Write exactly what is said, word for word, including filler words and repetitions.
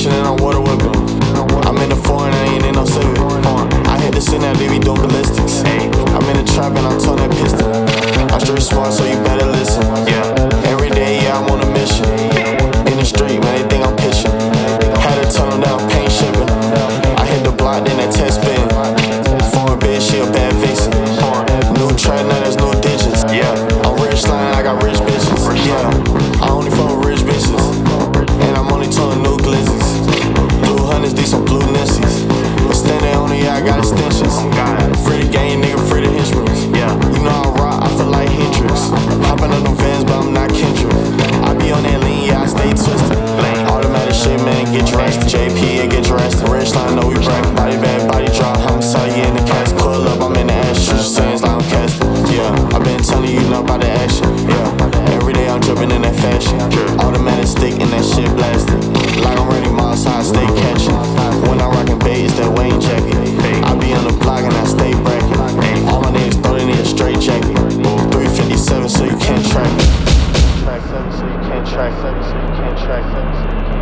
Christian and I'm water whipping. I'm in the foreign, I ain't in no civic. I hit the scene now, they be doing ballistics. I'm in the trap and I'm towing that pistol. I'm straight smart, so you better listen. Every day, yeah, I'm on a mission. In the street, man, they think I'm pitching. Had to turn them down, paint shipping. I hit the block, then that test spin. Foreign bitch, she a bad vixen. New track, now there's no ditches. I'm rich slime, I got rich bitches. Yeah, I only fuck with rich bitches. And I'm only towing new glizzies. Blue hundreds, these some blue Nissies. But standing on it, yeah, I got extensions. Free the game, nigga, free the henchmen. You know I rock, I feel like Hendrix. Hopping on them vans, but I'm not Kendrick. I be on that lean, yeah, I stay twisted. Automatic shit, man, get dressed. J P, it get dressed. Rich line, know we bracket. Body bag, body drop. Homicide, yeah, in the cast. Pull up, I'm in the ash. Shoot your sayings like I'm casting. Yeah, I been telling you, know about the action. Yeah, every day I'm dripping in that fashion. Automatic stick in that shit blasting. Like I'm ready, miles high, stay catching. When I rockin' bait, it's that Wayne jacket. I be on the block and I stay bracket. All my niggas throw they need a straight jacket. three fifty-seven so you can't track. Track seven so you can't track seven so you can't track seven so you can't